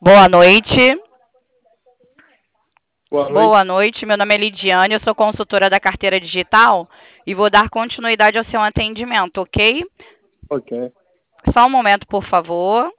Boa noite. Boa noite. Boa noite. Meu nome é Lidiane, eu sou consultora da carteira digital e vou dar continuidade ao seu atendimento, ok? Ok. Só um momento, por favor.